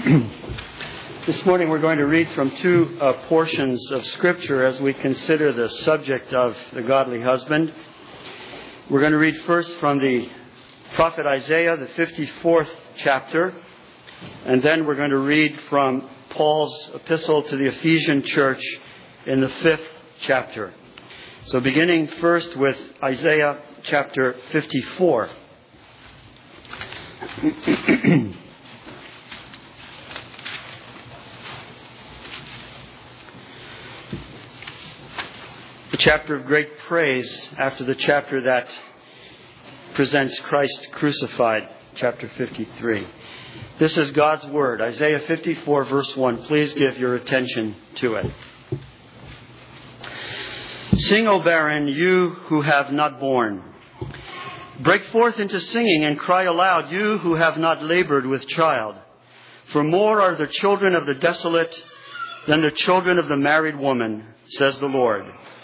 This morning we're going to read from two portions of Scripture as we consider the subject of the godly husband. We're going to read first from the prophet Isaiah, the 54th chapter, and then we're going to read from Paul's epistle to the Ephesian church in the 5th chapter. So beginning first with Isaiah chapter 54. The chapter of great praise after the chapter that presents Christ crucified, chapter 53. This is God's Word, Isaiah 54 verse 1. Please give your attention to it. Sing, O barren, you who have not borne. Break forth into singing and cry aloud, you who have not labored with child. For more are the children of the desolate than the children of the married woman, says the Lord.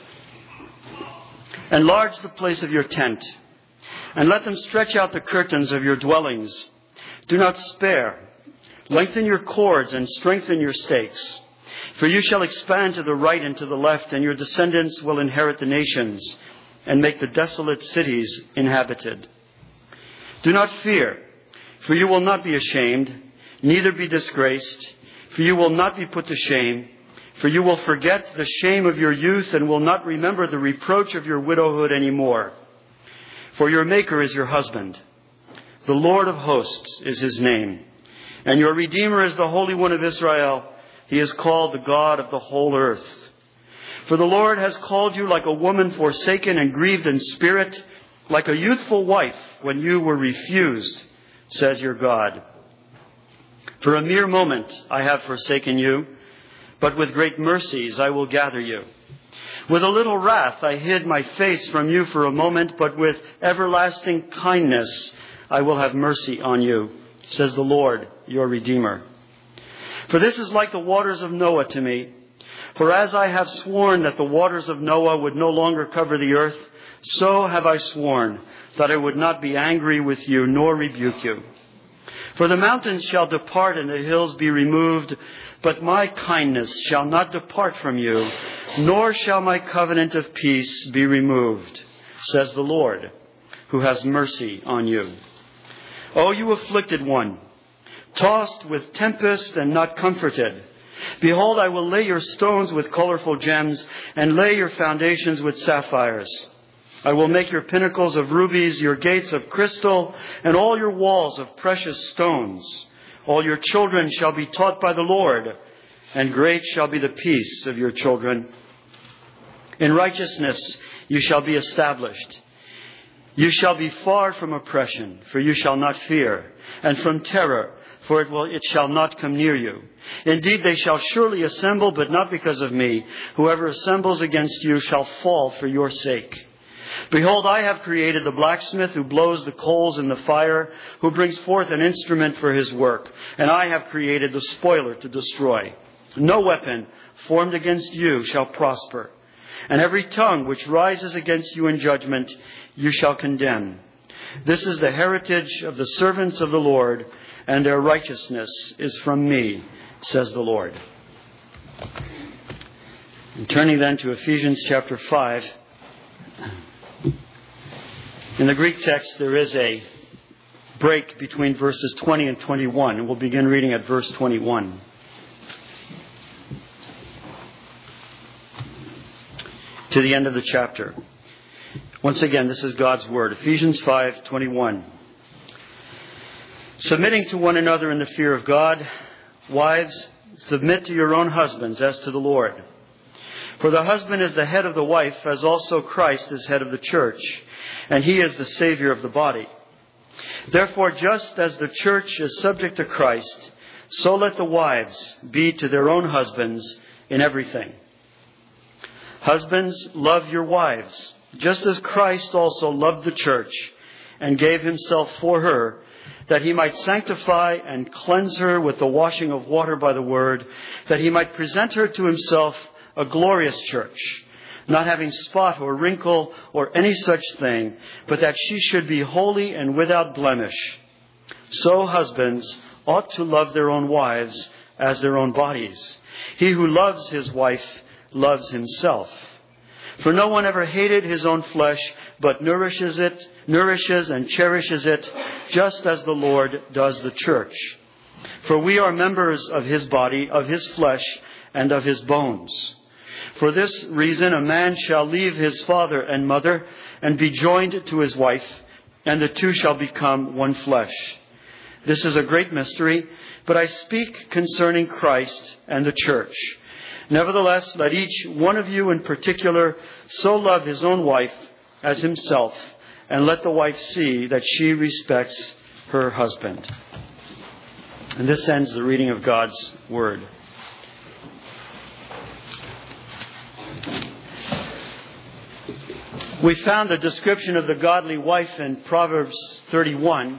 Enlarge the place of your tent, and let them stretch out the curtains of your dwellings. Do not spare. Lengthen your cords and strengthen your stakes. For you shall expand to the right and to the left, and your descendants will inherit the nations and make the desolate cities inhabited. Do not fear, for you will not be ashamed, neither be disgraced, for you will not be put to shame. For you will forget the shame of your youth and will not remember the reproach of your widowhood anymore. For your Maker is your husband. The Lord of hosts is his name. And your Redeemer is the Holy One of Israel. He is called the God of the whole earth. For the Lord has called you like a woman forsaken and grieved in spirit, like a youthful wife when you were refused, says your God. For a mere moment I have forsaken you, but with great mercies I will gather you. With a little wrath I hid my face from you for a moment, but with everlasting kindness I will have mercy on you, says the Lord, your Redeemer. For this is like the waters of Noah to me. For as I have sworn that the waters of Noah would no longer cover the earth, so have I sworn that I would not be angry with you nor rebuke you. For the mountains shall depart and the hills be removed, but my kindness shall not depart from you, nor shall my covenant of peace be removed, says the Lord, who has mercy on you. O you afflicted one, tossed with tempest and not comforted, behold, I will lay your stones with colorful gems and lay your foundations with sapphires. I will make your pinnacles of rubies, your gates of crystal, and all your walls of precious stones. All your children shall be taught by the Lord, and great shall be the peace of your children. In righteousness you shall be established. You shall be far from oppression, for you shall not fear, and from terror, for it shall not come near you. Indeed, they shall surely assemble, but not because of me. Whoever assembles against you shall fall for your sake. Behold, I have created the blacksmith who blows the coals in the fire, who brings forth an instrument for his work. And I have created the spoiler to destroy. No weapon formed against you shall prosper. And every tongue which rises against you in judgment, you shall condemn. This is the heritage of the servants of the Lord, and their righteousness is from me, says the Lord. And turning then to Ephesians chapter 5. In the Greek text, there is a break between verses 20 and 21, and we'll begin reading at verse 21. To the end of the chapter. Once again, this is God's Word. Ephesians 5:21. Submitting to one another in the fear of God, wives, submit to your own husbands as to the Lord. For the husband is the head of the wife, as also Christ is head of the church, and he is the Savior of the body. Therefore, just as the church is subject to Christ, so let the wives be to their own husbands in everything. Husbands, love your wives, just as Christ also loved the church and gave himself for her, that he might sanctify and cleanse her with the washing of water by the word, that he might present her to himself a glorious church, not having spot or wrinkle or any such thing, but that she should be holy and without blemish. So husbands ought to love their own wives as their own bodies. He who loves his wife loves himself. For no one ever hated his own flesh, but nourishes and cherishes it, just as the Lord does the church. For we are members of his body, of his flesh, and of his bones. For this reason a man shall leave his father and mother, and be joined to his wife, and the two shall become one flesh. This is a great mystery, but I speak concerning Christ and the church. Nevertheless, let each one of you in particular so love his own wife as himself, and let the wife see that she respects her husband. And this ends the reading of God's Word. We found a description of the godly wife in Proverbs 31.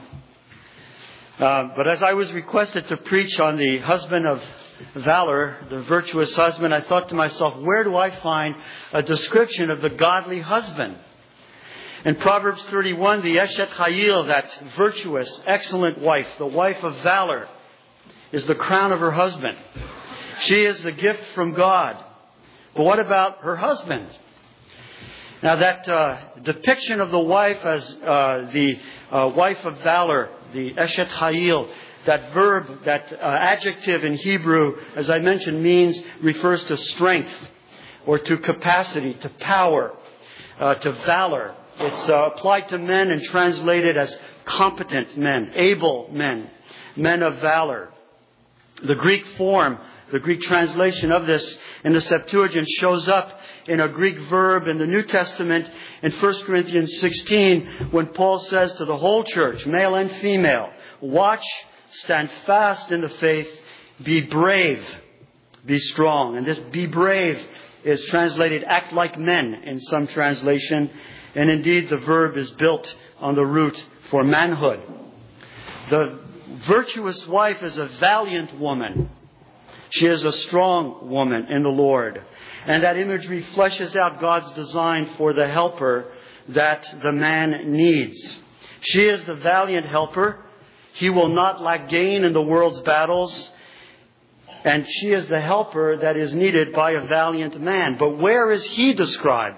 But as I was requested to preach on the husband of valor, the virtuous husband, I thought to myself, where do I find a description of the godly husband? In Proverbs 31, the Eshet Chayil, that virtuous, excellent wife, the wife of valor, is the crown of her husband. She is the gift from God. But what about her husband? Now that depiction of the wife as the wife of valor, the Eshet Chayil, that verb, that adjective in Hebrew, as I mentioned, refers to strength or to capacity, to power, to valor. It's applied to men and translated as competent men, able men, men of valor. The Greek form, the Greek translation of this in the Septuagint shows up in a Greek verb in the New Testament in 1 Corinthians 16 when Paul says to the whole church, male and female, watch, stand fast in the faith, be brave, be strong. And this be brave is translated act like men in some translation. And indeed the verb is built on the root for manhood. The virtuous wife is a valiant woman. She is a strong woman in the Lord. And that imagery fleshes out God's design for the helper that the man needs. She is the valiant helper. He will not lack gain in the world's battles. And she is the helper that is needed by a valiant man. But where is he described?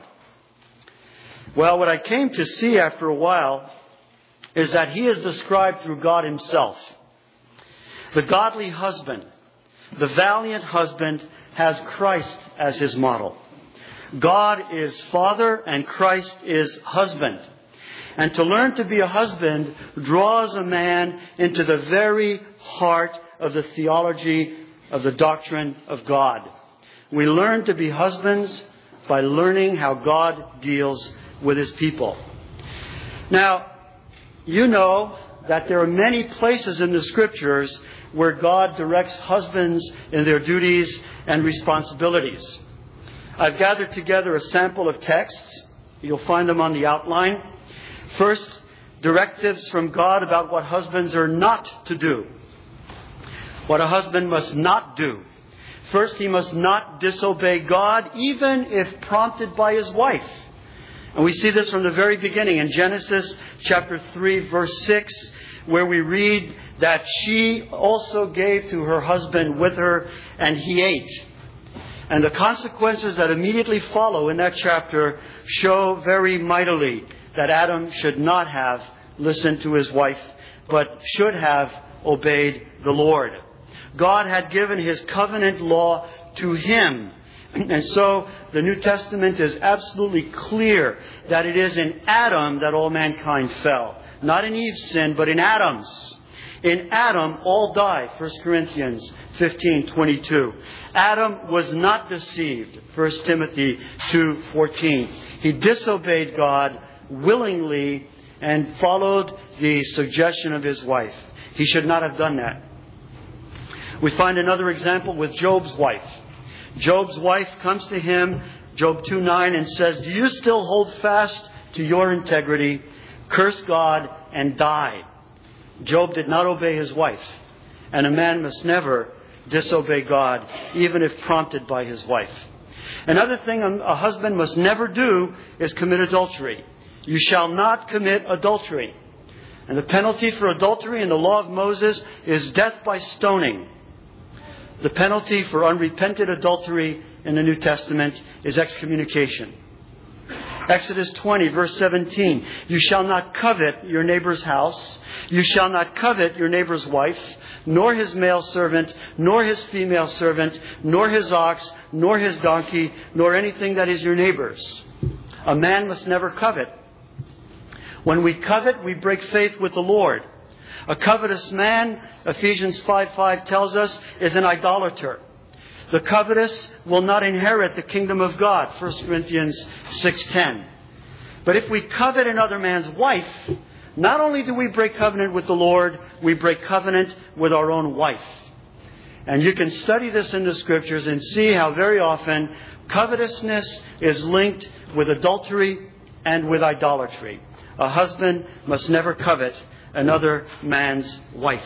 Well, what I came to see after a while is that he is described through God himself. The godly husband, the valiant husband, has Christ as his model. God is Father and Christ is husband. And to learn to be a husband draws a man into the very heart of the theology of the doctrine of God. We learn to be husbands by learning how God deals with his people. Now, you know that there are many places in the Scriptures where God directs husbands in their duties and responsibilities. I've gathered together a sample of texts. You'll find them on the outline. First, directives from God about what husbands are not to do. What a husband must not do. First, he must not disobey God, even if prompted by his wife. And we see this from the very beginning in Genesis chapter 3, verse 6, where we read that she also gave to her husband with her, and he ate. And the consequences that immediately follow in that chapter show very mightily that Adam should not have listened to his wife, but should have obeyed the Lord. God had given his covenant law to him. And so the New Testament is absolutely clear that it is in Adam that all mankind fell. Not in Eve's sin, but in Adam's. In Adam, all die. 1 Corinthians 15:22. Adam was not deceived. 1 Timothy 2:14. He disobeyed God willingly and followed the suggestion of his wife. He should not have done that. We find another example with Job's wife. Job's wife comes to him, Job 2:9, and says, "Do you still hold fast to your integrity? Curse God and die." Job did not obey his wife. And a man must never disobey God, even if prompted by his wife. Another thing a husband must never do is commit adultery. You shall not commit adultery. And the penalty for adultery in the law of Moses is death by stoning. The penalty for unrepented adultery in the New Testament is excommunication. Exodus 20, verse 17. You shall not covet your neighbor's house. You shall not covet your neighbor's wife, nor his male servant, nor his female servant, nor his ox, nor his donkey, nor anything that is your neighbor's. A man must never covet. When we covet, we break faith with the Lord. A covetous man, Ephesians 5:5 tells us, is an idolater. The covetous will not inherit the kingdom of God, 1 Corinthians 6:10. But if we covet another man's wife, not only do we break covenant with the Lord, we break covenant with our own wife. And you can study this in the Scriptures and see how very often covetousness is linked with adultery and with idolatry. A husband must never covet another man's wife.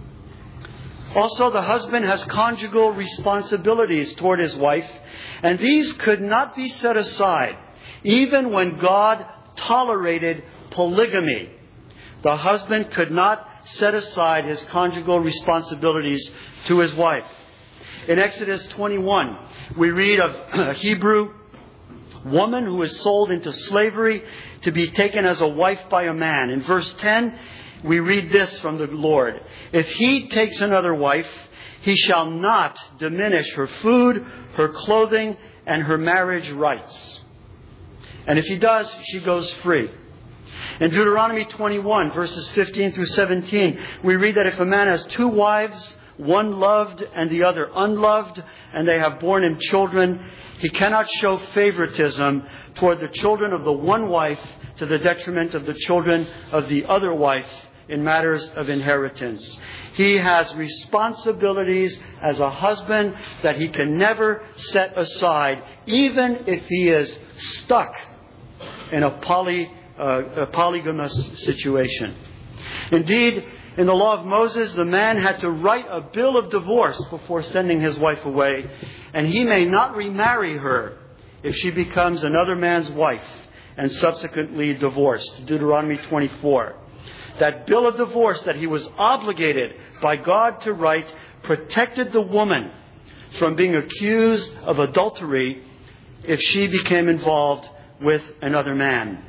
Also, the husband has conjugal responsibilities toward his wife, and these could not be set aside, even when God tolerated polygamy. The husband could not set aside his conjugal responsibilities to his wife. In Exodus 21, we read of a Hebrew woman who is sold into slavery to be taken as a wife by a man. In verse 10, we read this from the Lord. If he takes another wife, he shall not diminish her food, her clothing, and her marriage rights. And if he does, she goes free. In Deuteronomy 21, verses 15 through 17, we read that if a man has two wives, one loved and the other unloved, and they have borne him children, he cannot show favoritism toward the children of the one wife to the detriment of the children of the other wife in matters of inheritance. He has responsibilities as a husband that he can never set aside, even if he is stuck in a polygamous situation. Indeed, in the law of Moses, the man had to write a bill of divorce before sending his wife away, and he may not remarry her if she becomes another man's wife and subsequently divorced. Deuteronomy 24. That bill of divorce that he was obligated by God to write protected the woman from being accused of adultery if she became involved with another man.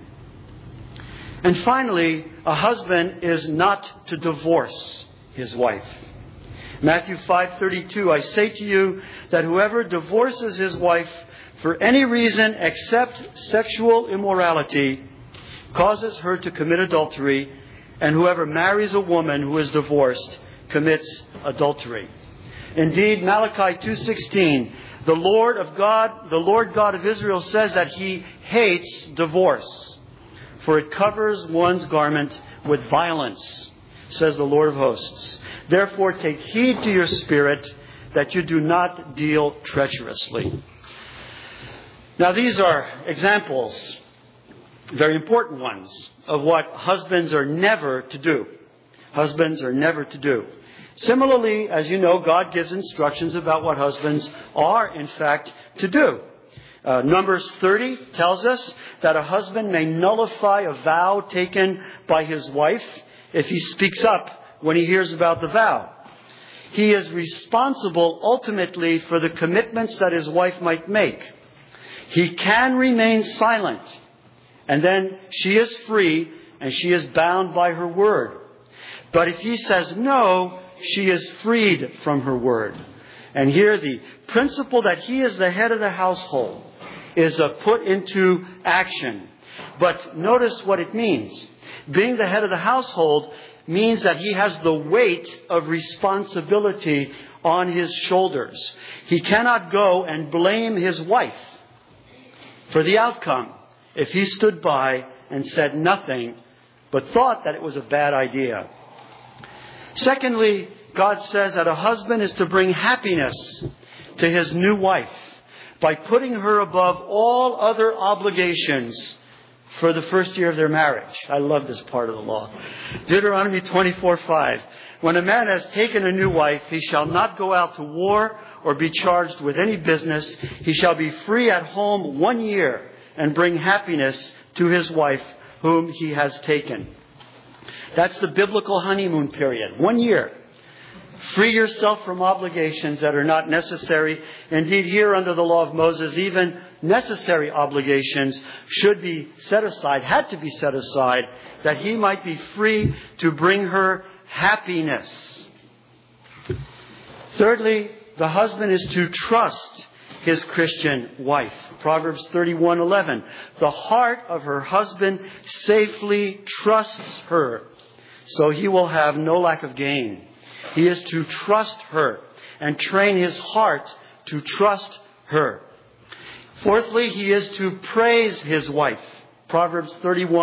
And finally, a husband is not to divorce his wife. Matthew 5:32, I say to you that whoever divorces his wife for any reason except sexual immorality causes her to commit adultery, and whoever marries a woman who is divorced commits adultery. Indeed, Malachi 2:16, the Lord God of Israel says that He hates divorce, for it covers one's garment with violence, says the Lord of hosts. Therefore, take heed to your spirit that you do not deal treacherously. Now, these are examples, very important ones, of what husbands are never to do. Husbands are never to do. Similarly, as you know, God gives instructions about what husbands are, in fact, to do. Numbers 30 tells us that a husband may nullify a vow taken by his wife if he speaks up when he hears about the vow. He is responsible ultimately for the commitments that his wife might make. He can remain silent, and then she is free and she is bound by her word. But if he says no, she is freed from her word. And here the principle that he is the head of the household is put into action. But notice what it means. Being the head of the household means that he has the weight of responsibility on his shoulders. He cannot go and blame his wife for the outcome if he stood by and said nothing but thought that it was a bad idea. Secondly, God says that a husband is to bring happiness to his new wife by putting her above all other obligations for the first year of their marriage. I love this part of the law. Deuteronomy 24:5. When a man has taken a new wife, he shall not go out to war or be charged with any business. He shall be free at home 1 year and bring happiness to his wife whom he has taken. That's the biblical honeymoon period. 1 year. Free yourself from obligations that are not necessary. Indeed, here under the law of Moses, even necessary obligations should be set aside, had to be set aside, that he might be free to bring her happiness. Thirdly, the husband is to trust his Christian wife. Proverbs 31:11. The heart of her husband safely trusts her, so he will have no lack of gain. He is to trust her and train his heart to trust her. Fourthly, he is to praise his wife. Proverbs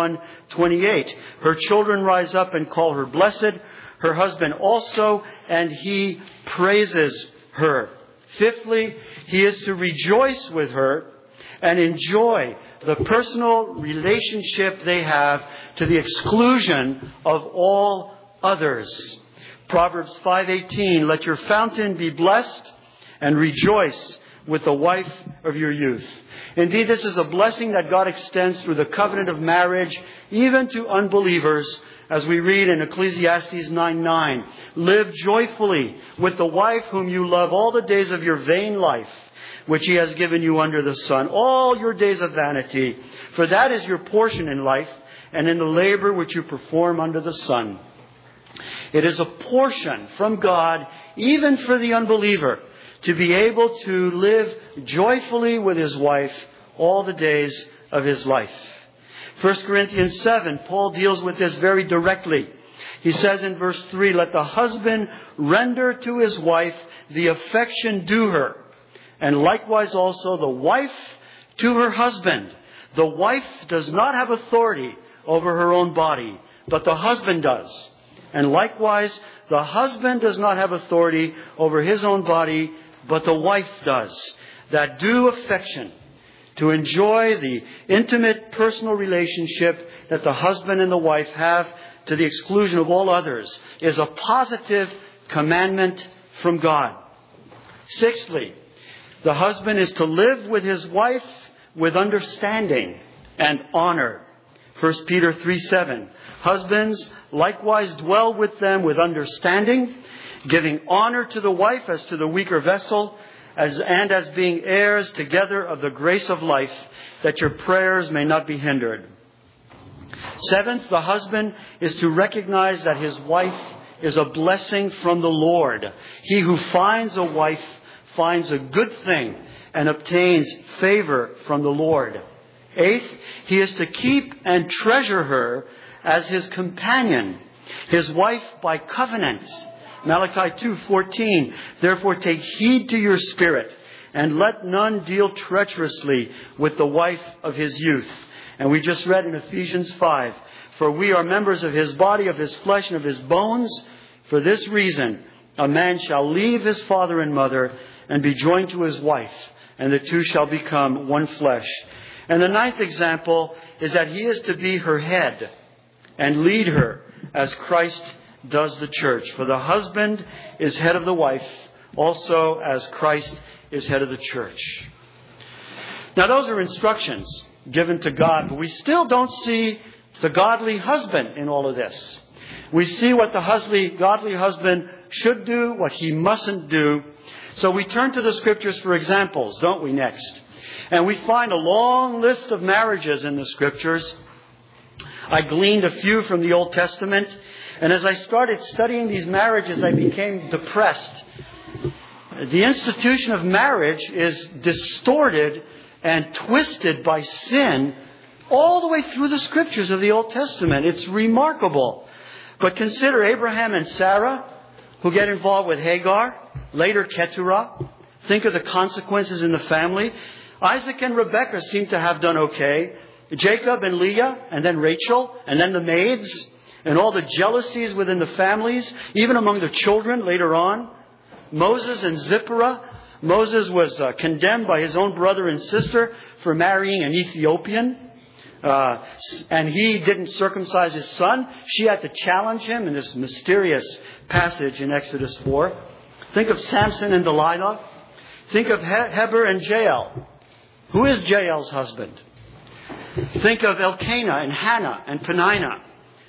31:28. Her children rise up and call her blessed, her husband also, and he praises her. Fifthly, he is to rejoice with her and enjoy the personal relationship they have to the exclusion of all others. Proverbs 5:18, let your fountain be blessed and rejoice with the wife of your youth. Indeed, this is a blessing that God extends through the covenant of marriage, even to unbelievers, as we read in Ecclesiastes 9:9. Live joyfully with the wife whom you love all the days of your vain life, which he has given you under the sun, all your days of vanity, for that is your portion in life and in the labor which you perform under the sun. It is a portion from God, even for the unbeliever, to be able to live joyfully with his wife all the days of his life. 1 Corinthians 7, Paul deals with this very directly. He says in verse 3, let the husband render to his wife the affection due her, and likewise also the wife to her husband. The wife does not have authority over her own body, but the husband does. And likewise, the husband does not have authority over his own body, but the wife does. That due affection, to enjoy the intimate personal relationship that the husband and the wife have to the exclusion of all others, is a positive commandment from God. Sixthly, the husband is to live with his wife with understanding and honor. 1 Peter 3:7. Husbands, likewise dwell with them with understanding, giving honor to the wife as to the weaker vessel, and as being heirs together of the grace of life, that your prayers may not be hindered. Seventh, the husband is to recognize that his wife is a blessing from the Lord. He who finds a wife finds a good thing and obtains favor from the Lord. Eighth, he is to keep and treasure her as his companion, his wife by covenant. Malachi 2:14, therefore take heed to your spirit, and let none deal treacherously with the wife of his youth. And we just read in Ephesians 5, for we are members of his body, of his flesh, and of his bones. For this reason, a man shall leave his father and mother and be joined to his wife, and the two shall become one flesh. And the ninth example is that he is to be her head and lead her as Christ does the church. For the husband is head of the wife, also as Christ is head of the church. Now those are instructions given to God, but we still don't see the godly husband in all of this. We see what the godly husband should do, what he mustn't do. So we turn to the scriptures for examples, don't we, next? And we find a long list of marriages in the scriptures. I gleaned a few from the Old Testament. And as I started studying these marriages, I became depressed. The institution of marriage is distorted and twisted by sin all the way through the scriptures of the Old Testament. It's remarkable. But consider Abraham and Sarah, who get involved with Hagar, later Keturah. Think of the consequences in the family. Isaac and Rebekah seem to have done okay. Jacob and Leah, and then Rachel, and then the maids, and all the jealousies within the families, even among the children later on. Moses and Zipporah. Moses was condemned by his own brother and sister for marrying an Ethiopian. And he didn't circumcise his son. She had to challenge him in this mysterious passage in Exodus 4. Think of Samson and Delilah. Think of Heber and Jael. Who is Jael's husband? Think of Elkanah and Hannah and Peninnah.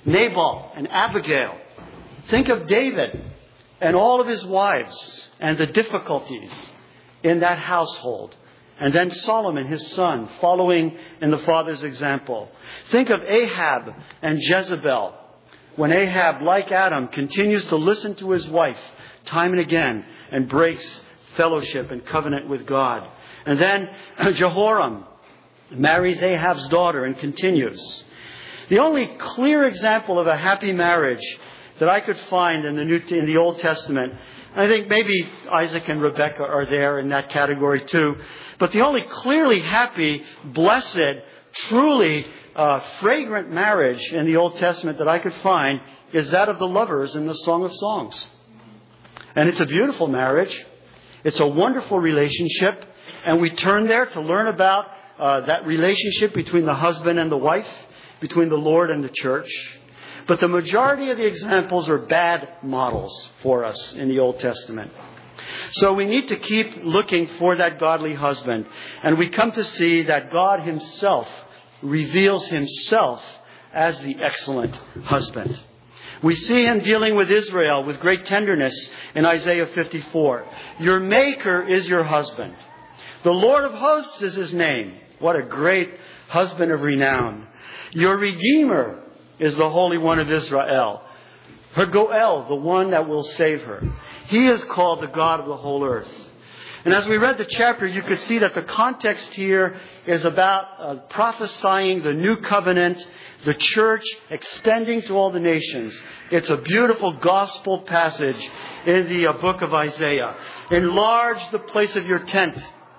Nabal and Abigail. Think of David and all of his wives and the difficulties in that household. And then Solomon, his son, following in the father's example. Think of Ahab and Jezebel. When Ahab, like Adam, continues to listen to his wife time and again and breaks fellowship and covenant with God. And then Jehoram marries Ahab's daughter and continues. The only clear example of a happy marriage that I could find in the Old Testament, I think maybe Isaac and Rebekah are there in that category too, but the only clearly happy, blessed, truly fragrant marriage in the Old Testament that I could find is that of the lovers in the Song of Songs. And it's a beautiful marriage. It's a wonderful relationship. And we turn there to learn about that relationship between the husband and the wife, between the Lord and the church. But the majority of the examples are bad models for us in the Old Testament. So we need to keep looking for that godly husband. And we come to see that God himself reveals himself as the excellent husband. We see him dealing with Israel with great tenderness in Isaiah 54. Your Maker is your husband. The Lord of hosts is his name. What a great husband of renown. Your Redeemer is the Holy One of Israel. Her Goel, the one that will save her. He is called the God of the whole earth. And as we read the chapter, you could see that the context here is about prophesying the new covenant, the church extending to all the nations. It's a beautiful gospel passage in the book of Isaiah. Enlarge the place of your tent,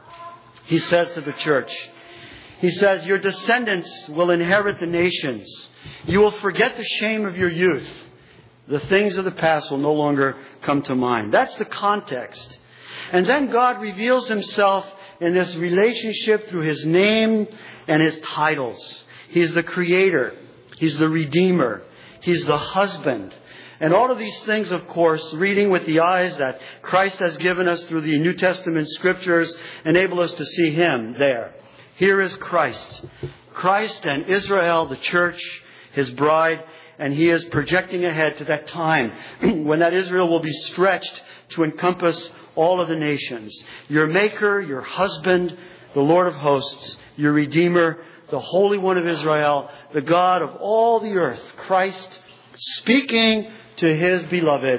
he says to the church. He says, your descendants will inherit the nations. You will forget the shame of your youth. The things of the past will no longer come to mind. That's the context. And then God reveals himself in this relationship through his name and his titles. He's the creator. He's the redeemer. He's the husband. And all of these things, of course, reading with the eyes that Christ has given us through the New Testament scriptures, enable us to see him there. Here is Christ. Christ and Israel, the church, his bride, and he is projecting ahead to that time when that Israel will be stretched to encompass all of the nations. Your Maker, your husband, the Lord of hosts, your Redeemer, the Holy One of Israel, the God of all the earth, Christ, speaking to his beloved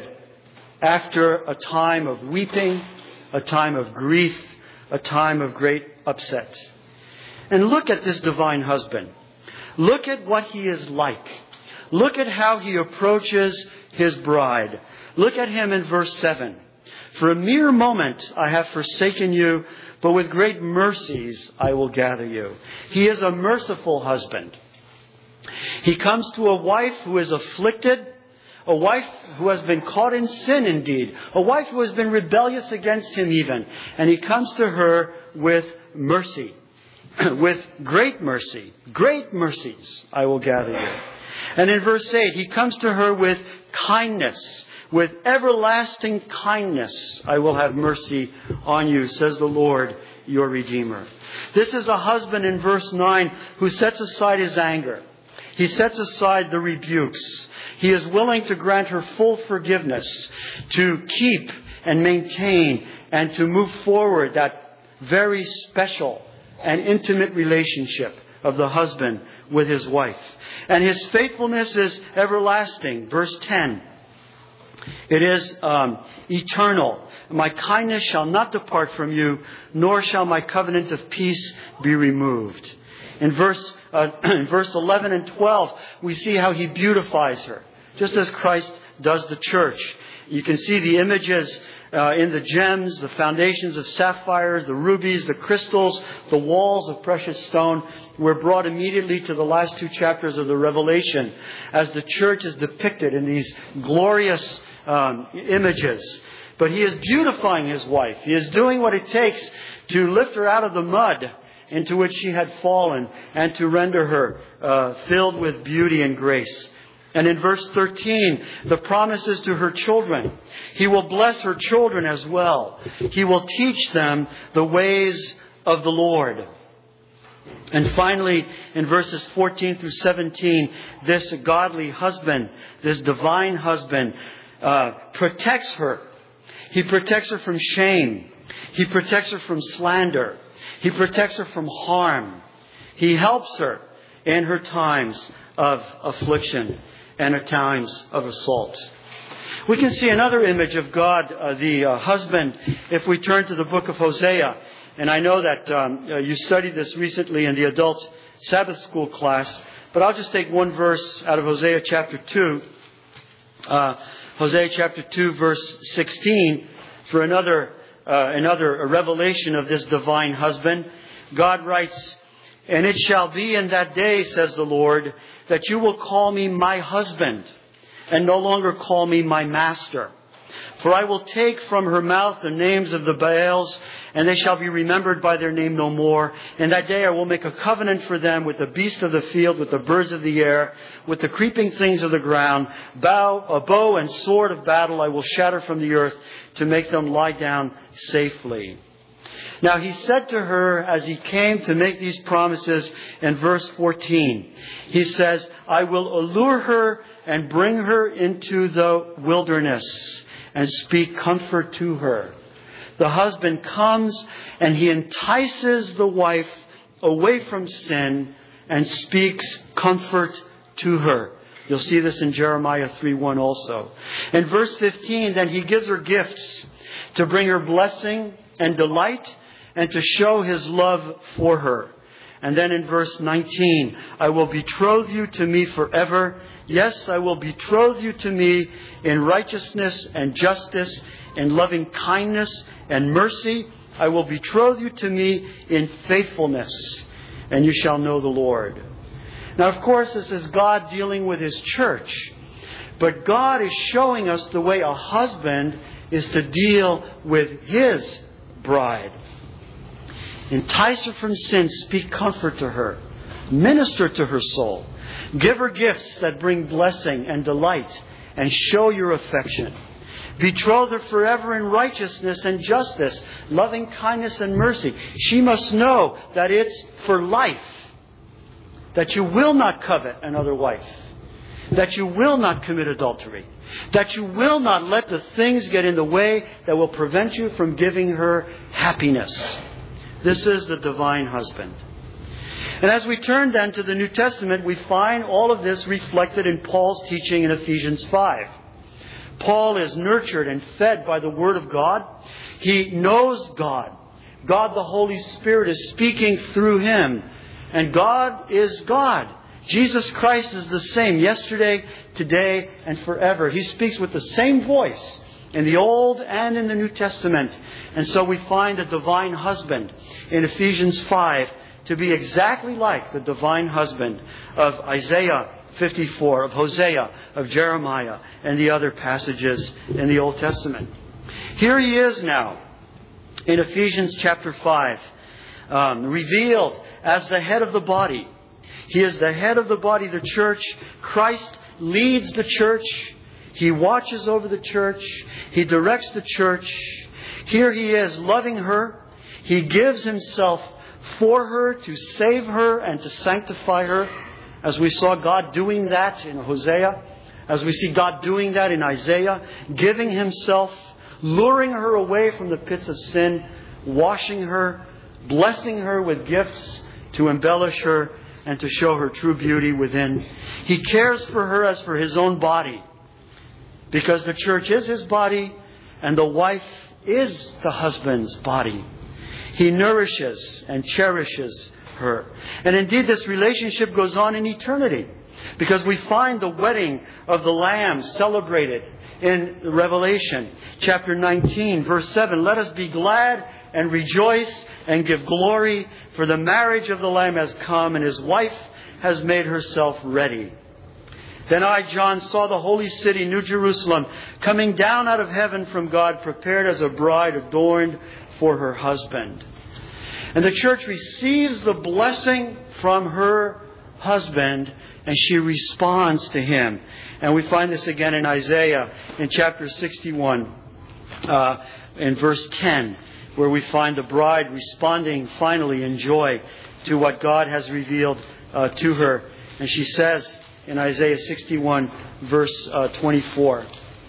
after a time of weeping, a time of grief, a time of great upset. And look at this divine husband. Look at what he is like. Look at how he approaches his bride. Look at him in verse 7. For a mere moment I have forsaken you, but with great mercies I will gather you. He is a merciful husband. He comes to a wife who is afflicted, a wife who has been caught in sin indeed, a wife who has been rebellious against him even. And he comes to her with mercy, with great mercy. Great mercies I will gather you. And in verse 8, he comes to her with kindness. With everlasting kindness I will have mercy on you, says the Lord, your Redeemer. This is a husband in verse 9 who sets aside his anger. He sets aside the rebukes. He is willing to grant her full forgiveness, to keep and maintain and to move forward that very special and intimate relationship of the husband with his wife. And his faithfulness is everlasting. Verse 10. It is eternal. My kindness shall not depart from you, nor shall my covenant of peace be removed. In verse 11 and 12, we see how he beautifies her, just as Christ does the church. You can see the images in the gems, the foundations of sapphires, the rubies, the crystals, the walls of precious stone. We're brought immediately to the last two chapters of the Revelation as the church is depicted in these glorious images. But he is beautifying his wife. He is doing what it takes to lift her out of the mud into which she had fallen and to render her filled with beauty and grace. And in verse 13, the promises to her children. He will bless her children as well. He will teach them the ways of the Lord. And finally, in verses 14 through 17, this godly husband, this divine husband, protects her. He protects her from shame. He protects her from slander. He protects her from harm. He helps her in her times of affliction and her times of assault. We can see another image of God, the husband, if we turn to the book of Hosea. And I know that you studied this recently in the adult Sabbath school class, but I'll just take one verse out of Hosea chapter 2. Hosea chapter 2 verse 16 for another revelation of this divine husband. God writes, "And it shall be in that day, says the Lord, that you will call me my husband and no longer call me my master. For I will take from her mouth the names of the Baals, and they shall be remembered by their name no more. In that day I will make a covenant for them with the beasts of the field, with the birds of the air, with the creeping things of the ground. A bow and sword of battle I will shatter from the earth to make them lie down safely." Now he said to her as he came to make these promises in verse 14, he says, "I will allure her and bring her into the wilderness and speak comfort to her." The husband comes and he entices the wife away from sin and speaks comfort to her. You'll see this in Jeremiah 3:1 also. In verse 15, then he gives her gifts to bring her blessing and delight and to show his love for her. And then in verse 19, "I will betroth you to me forever. Yes, I will betroth you to me in righteousness and justice, in loving kindness and mercy. I will betroth you to me in faithfulness, and you shall know the Lord." Now, of course, this is God dealing with His church. But God is showing us the way a husband is to deal with his bride. Entice her from sin, speak comfort to her, minister to her soul, give her gifts that bring blessing and delight, and show your affection. Betroth her forever in righteousness and justice, loving kindness and mercy. She must know that it's for life, that you will not covet another wife, that you will not commit adultery, that you will not let the things get in the way that will prevent you from giving her happiness. This is the divine husband. And as we turn then to the New Testament, we find all of this reflected in Paul's teaching in Ephesians 5. Paul is nurtured and fed by the Word of God. He knows God. God the Holy Spirit is speaking through him. And God is God. Jesus Christ is the same yesterday, today, and forever. He speaks with the same voice in the Old and in the New Testament. And so we find a divine husband in Ephesians 5 to be exactly like the divine husband of Isaiah 54, of Hosea, of Jeremiah, and the other passages in the Old Testament. Here he is now in Ephesians chapter 5, revealed as the head of the body. He is the head of the body, the church. Christ leads the church. He watches over the church. He directs the church. Here he is loving her. He gives himself for her to save her and to sanctify her, as we saw God doing that in Hosea, as we see God doing that in Isaiah, giving himself, luring her away from the pits of sin, washing her, blessing her with gifts to embellish her and to show her true beauty within. He cares for her as for his own body, because the church is his body and the wife is the husband's body. He nourishes and cherishes her. And indeed, this relationship goes on in eternity, because we find the wedding of the Lamb celebrated in Revelation chapter 19, verse 7. "Let us be glad and rejoice and give glory, for the marriage of the Lamb has come, and his wife has made herself ready." Then I, John, saw the holy city, New Jerusalem, coming down out of heaven from God, prepared as a bride adorned for her husband. And the church receives the blessing from her husband, and she responds to him. And we find this again in Isaiah in chapter 61, in verse 10, where we find the bride responding finally in joy to what God has revealed to her. And she says in Isaiah 61, verse 24.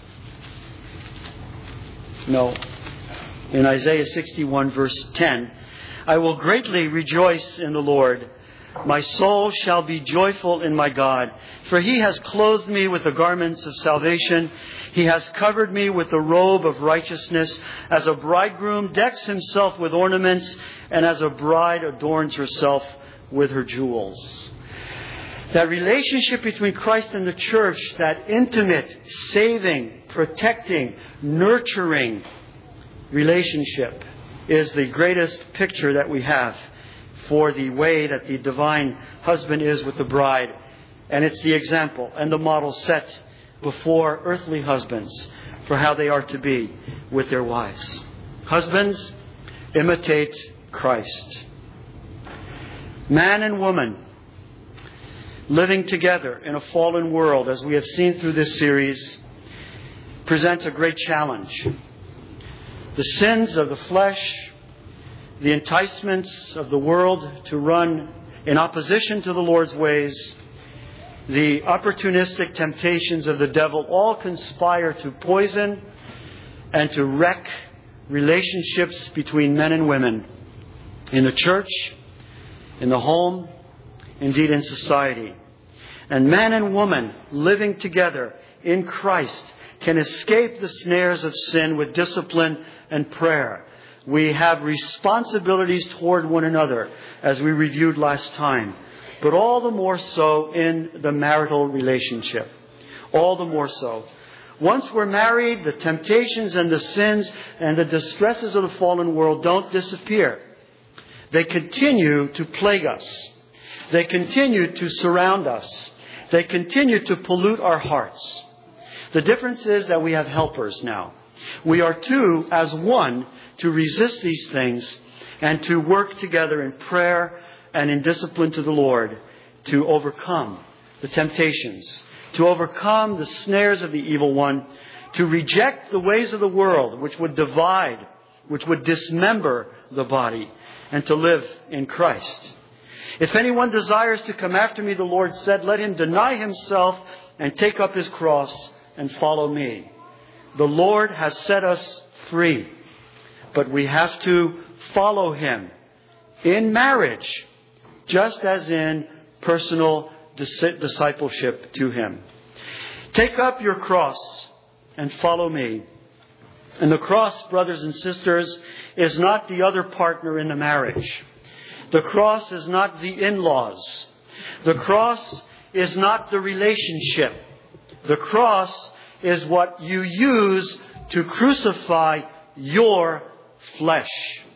No. In Isaiah 61, verse 10. I will greatly rejoice in the Lord. My soul shall be joyful in my God. For He has clothed me with the garments of salvation. He has covered me with the robe of righteousness. As a bridegroom decks himself with ornaments, and as a bride adorns herself with her jewels. That relationship between Christ and the church, that intimate, saving, protecting, nurturing relationship, is the greatest picture that we have for the way that the divine husband is with the bride. And it's the example and the model set before earthly husbands for how they are to be with their wives. Husbands, imitate Christ. Man and woman living together in a fallen world, as we have seen through this series, presents a great challenge. The sins of the flesh, the enticements of the world to run in opposition to the Lord's ways, the opportunistic temptations of the devil, all conspire to poison and to wreck relationships between men and women in the church, in the home, indeed in society. And man and woman living together in Christ can escape the snares of sin with discipline and prayer. We have responsibilities toward one another, as we reviewed last time, but all the more so in the marital relationship. All the more so. Once we're married, the temptations and the sins and the distresses of the fallen world don't disappear. They continue to plague us. They continue to surround us. They continue to pollute our hearts. The difference is that we have helpers now. We are two as one to resist these things and to work together in prayer and in discipline to the Lord to overcome the temptations, to overcome the snares of the evil one, to reject the ways of the world which would divide, which would dismember the body, and to live in Christ. If anyone desires to come after me, the Lord said, let him deny himself and take up his cross and follow me. The Lord has set us free, but we have to follow Him in marriage, just as in personal discipleship to Him. Take up your cross and follow me. And the cross, brothers and sisters, is not the other partner in the marriage. The cross is not the in-laws. The cross is not the relationship. The cross is what you use to crucify your flesh.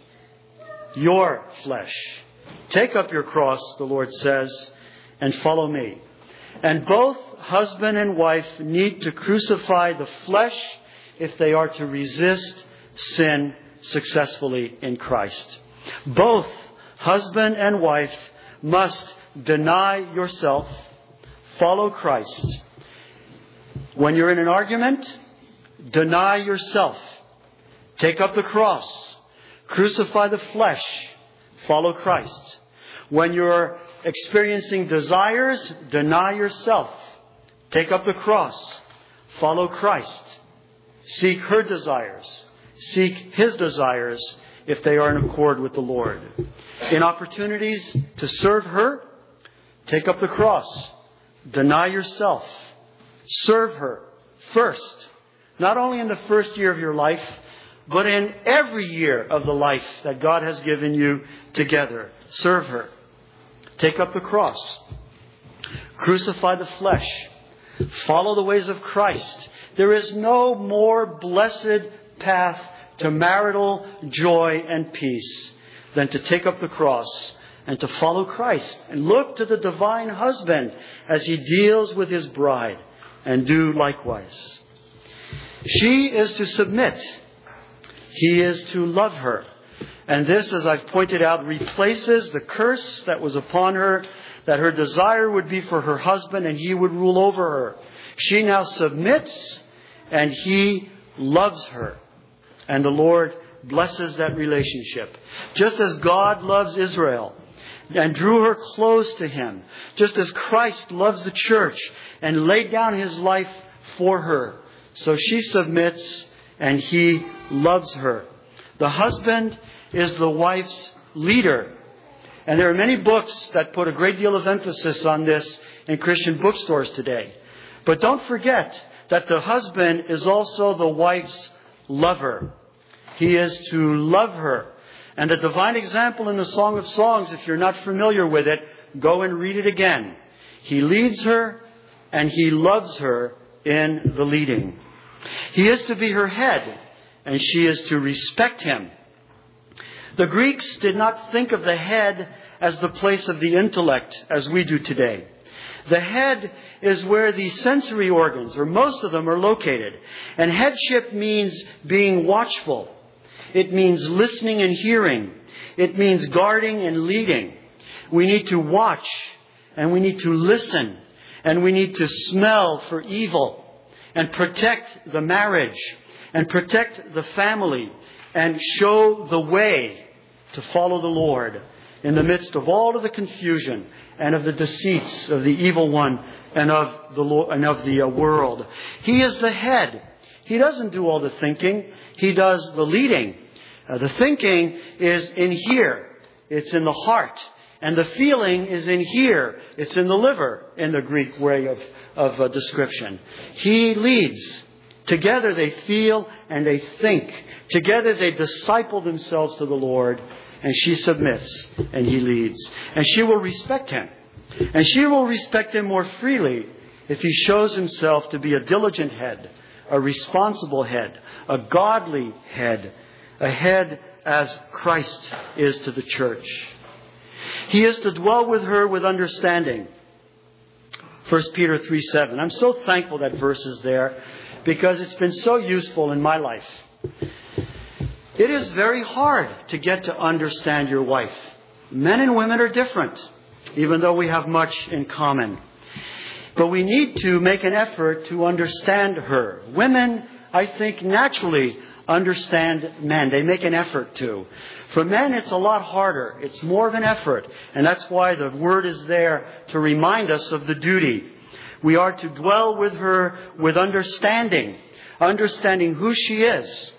Your flesh. Take up your cross, the Lord says, and follow me. And both husband and wife need to crucify the flesh if they are to resist sin successfully in Christ. Both husband and wife must deny yourself, follow Christ. When you're in an argument, deny yourself. Take up the cross. Crucify the flesh. Follow Christ. When you're experiencing desires, deny yourself. Take up the cross. Follow Christ. Seek her desires. Seek His desires if they are in accord with the Lord. In opportunities to serve her, take up the cross. Deny yourself. Serve her first. Not only in the first year of your life, but in every year of the life that God has given you together. Serve her. Take up the cross. Crucify the flesh. Follow the ways of Christ. There is no more blessed path to marital joy and peace than to take up the cross and to follow Christ and look to the divine husband as he deals with his bride, and do likewise. She is to submit. He is to love her. And this, as I've pointed out, replaces the curse that was upon her, that her desire would be for her husband and he would rule over her. She now submits and he loves her. And the Lord blesses that relationship. Just as God loves Israel and drew her close to Him, just as Christ loves the church and laid down His life for her. So she submits and He loves her. The husband is the wife's leader. And there are many books that put a great deal of emphasis on this in Christian bookstores today. But don't forget that the husband is also the wife's lover. He is to love her. And the divine example in the Song of Songs, if you're not familiar with it, go and read it again. He leads her and He loves her in the leading. He is to be her head and she is to respect Him. The Greeks did not think of the head as the place of the intellect as we do today. The head is where the sensory organs, or most of them, are located. And headship means being watchful. It means listening and hearing. It means guarding and leading. We need to watch and we need to listen and we need to smell for evil and protect the marriage and protect the family and show the way to follow the Lord in the midst of all of the confusion and of the deceits of the evil one and of the world. He is the head. He doesn't do all the thinking. He does the leading. The thinking is in here. It's in the heart. And the feeling is in here. It's in the liver, in the Greek way of description. He leads. Together they feel and they think. Together they disciple themselves to the Lord. And she submits and He leads. And she will respect Him. And she will respect Him more freely if He shows Himself to be a diligent head, a responsible head, a godly head, a head as Christ is to the church. He is to dwell with her with understanding. 1 Peter 3:7. I'm so thankful that verse is there because it's been so useful in my life. It is very hard to get to understand your wife. Men and women are different, even though we have much in common. But we need to make an effort to understand her. Women, I think, naturally understand men. They make an effort to. For men, it's a lot harder. It's more of an effort. And that's why the word is there to remind us of the duty. We are to dwell with her with understanding who she is.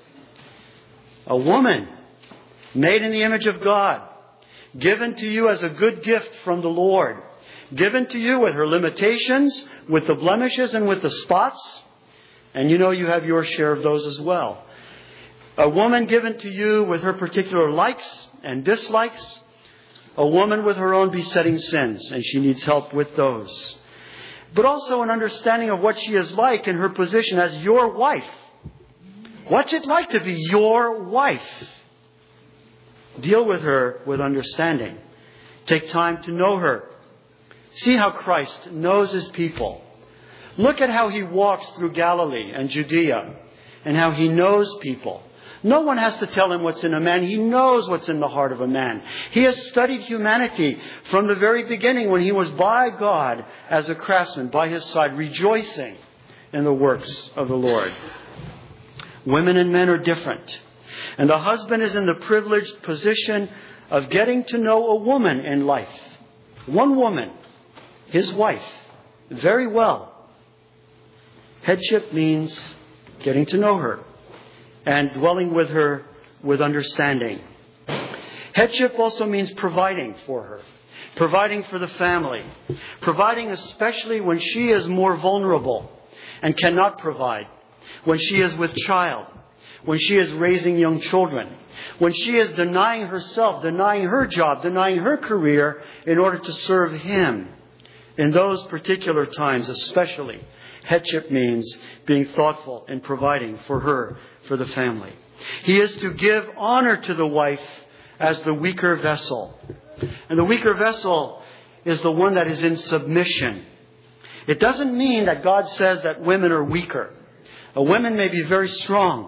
A woman made in the image of God, given to you as a good gift from the Lord, given to you with her limitations, with the blemishes and with the spots. And you have your share of those as well. A woman given to you with her particular likes and dislikes. A woman with her own besetting sins, and she needs help with those. But also an understanding of what she is like in her position as your wife. What's it like to be your wife? Deal with her with understanding. Take time to know her. See how Christ knows His people. Look at how He walks through Galilee and Judea and how He knows people. No one has to tell Him what's in a man. He knows what's in the heart of a man. He has studied humanity from the very beginning when He was by God as a craftsman, by His side, rejoicing in the works of the Lord. Women and men are different. And the husband is in the privileged position of getting to know a woman in life. One woman, his wife, very well. Headship means getting to know her and dwelling with her with understanding. Headship also means providing for her, providing for the family, providing especially when she is more vulnerable and cannot provide, when she is with child, when she is raising young children, when she is denying herself, denying her job, denying her career in order to serve Him. In those particular times especially, headship means being thoughtful and providing for her, for the family. He is to give honor to the wife as the weaker vessel. And the weaker vessel is the one that is in submission. It doesn't mean that God says that women are weaker. Women may be very strong.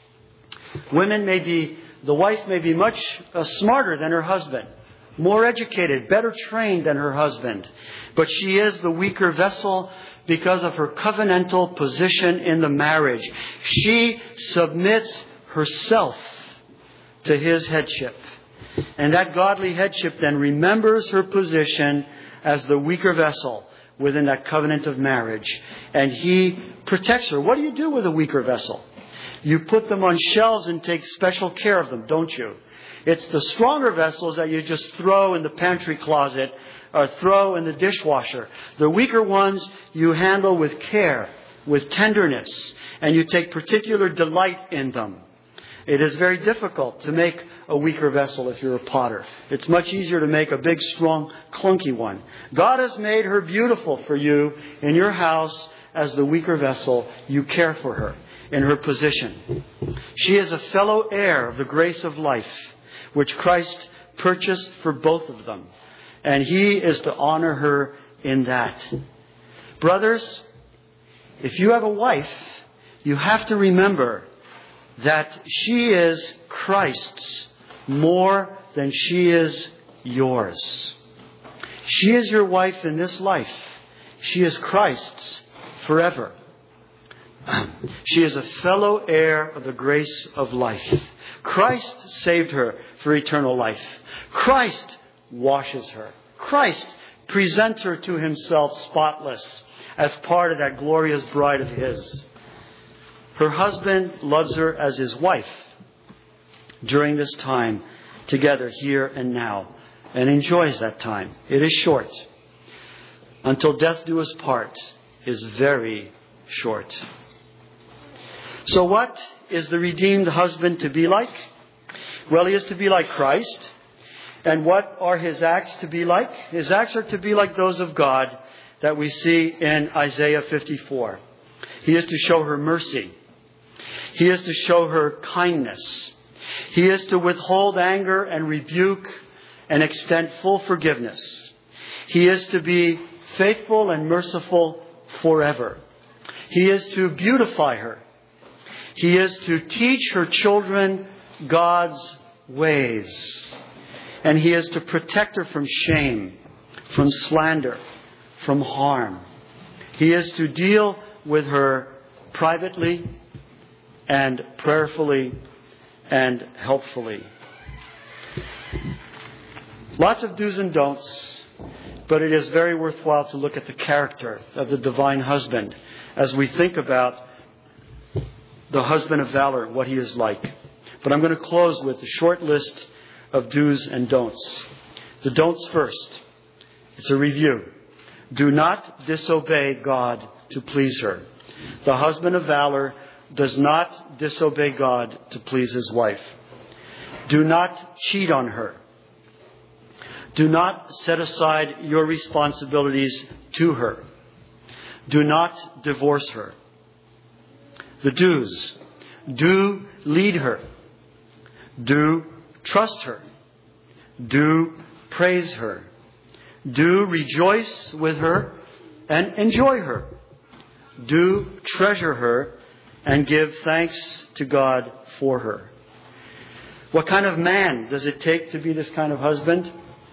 The wife may be much smarter than her husband, more educated, better trained than her husband. But she is the weaker vessel because of her covenantal position in the marriage. She submits herself to his headship. And that godly headship then remembers her position as the weaker vessel within that covenant of marriage. And he protects her. What do you do with a weaker vessel? You put them on shelves and take special care of them, don't you? It's the stronger vessels that you just throw in the pantry closet or throw in the dishwasher. The weaker ones you handle with care, with tenderness, and you take particular delight in them. It is very difficult to make a weaker vessel if you're a potter. It's much easier to make a big, strong, clunky one. God has made her beautiful for you in your house as the weaker vessel. You care for her in her position. She is a fellow heir of the grace of life, which Christ purchased for both of them. And He is to honor her in that. Brothers, if you have a wife, you have to remember that she is Christ's more than she is yours. She is your wife in this life. She is Christ's forever. She is a fellow heir of the grace of life. Christ saved her for eternal life. Christ washes her. Christ presents her to Himself spotless as part of that glorious bride of His. Her husband loves her as his wife during this time together here and now, and enjoys that time. It is short. Until death do us part is very short. So what is the redeemed husband to be like? Well, he is to be like Christ. And what are his acts to be like? His acts are to be like those of God that we see in Isaiah 54. He is to show her mercy. He is to show her kindness. He is to withhold anger and rebuke and extend full forgiveness. He is to be faithful and merciful forever. He is to beautify her. He is to teach her children God's ways. And He is to protect her from shame, from slander, from harm. He is to deal with her privately and prayerfully and helpfully. Lots of do's and don'ts, but it is very worthwhile to look at the character of the divine husband as we think about the husband of valor, what he is like. But I'm going to close with a short list of do's and don'ts. The don'ts first. It's a review. Do not disobey God to please her. The husband of valor does not disobey God to please his wife. Do not cheat on her. Do not set aside your responsibilities to her. Do not divorce her. The do's. Do lead her. Do trust her. Do praise her. Do rejoice with her and enjoy her. Do treasure her and give thanks to God for her. What kind of man does it take to be this kind of husband?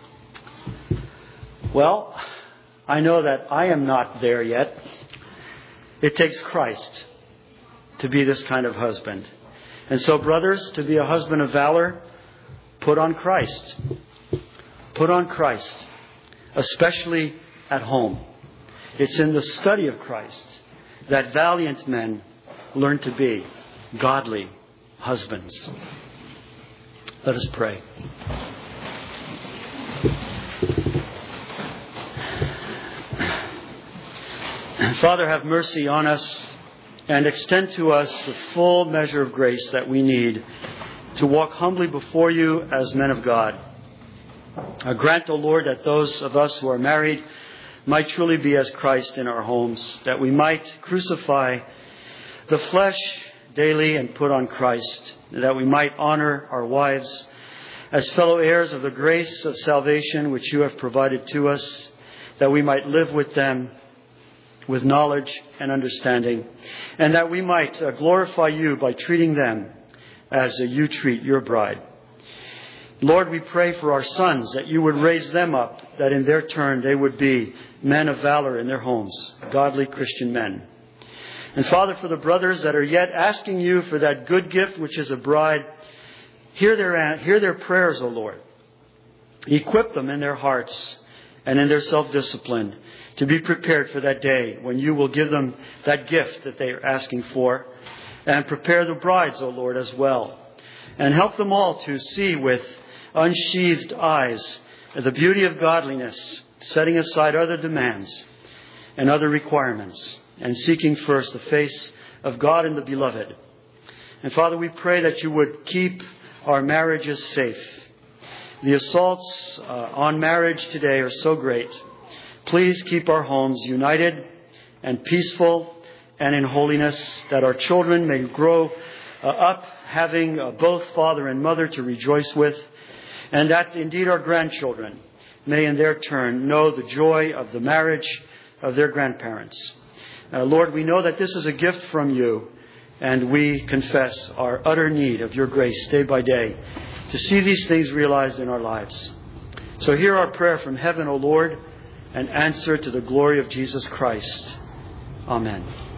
Well, I know that I am not there yet. It takes Christ to be this kind of husband. And so, brothers, to be a husband of valor, put on Christ. Put on Christ, especially at home. It's in the study of Christ that valiant men learn to be godly husbands. Let us pray. Father, have mercy on us and extend to us the full measure of grace that we need to walk humbly before you as men of God. Grant, O Lord, that those of us who are married might truly be as Christ in our homes, that we might crucify the flesh daily and put on Christ, that we might honor our wives as fellow heirs of the grace of salvation which you have provided to us, that we might live with them with knowledge and understanding, and that we might glorify you by treating them as you treat your bride. Lord, we pray for our sons, that you would raise them up, that in their turn they would be men of valor in their homes, godly Christian men. And Father, for the brothers that are yet asking you for that good gift which is a bride, Hear their prayers, O Lord. Equip them in their hearts and in their self-discipline to be prepared for that day when you will give them that gift that they are asking for. And prepare the brides, O Lord, as well. And help them all to see with unsheathed eyes the beauty of godliness, setting aside other demands and other requirements, and seeking first the face of God and the beloved. And Father, we pray that you would keep our marriages safe. The assaults on marriage today are so great. Please keep our homes united and peaceful and in holiness, that our children may grow up having both father and mother to rejoice with, and that indeed our grandchildren may in their turn know the joy of the marriage of their grandparents. Lord, we know that this is a gift from you, and we confess our utter need of your grace day by day to see these things realized in our lives. So hear our prayer from heaven, O Lord, and answer to the glory of Jesus Christ. Amen.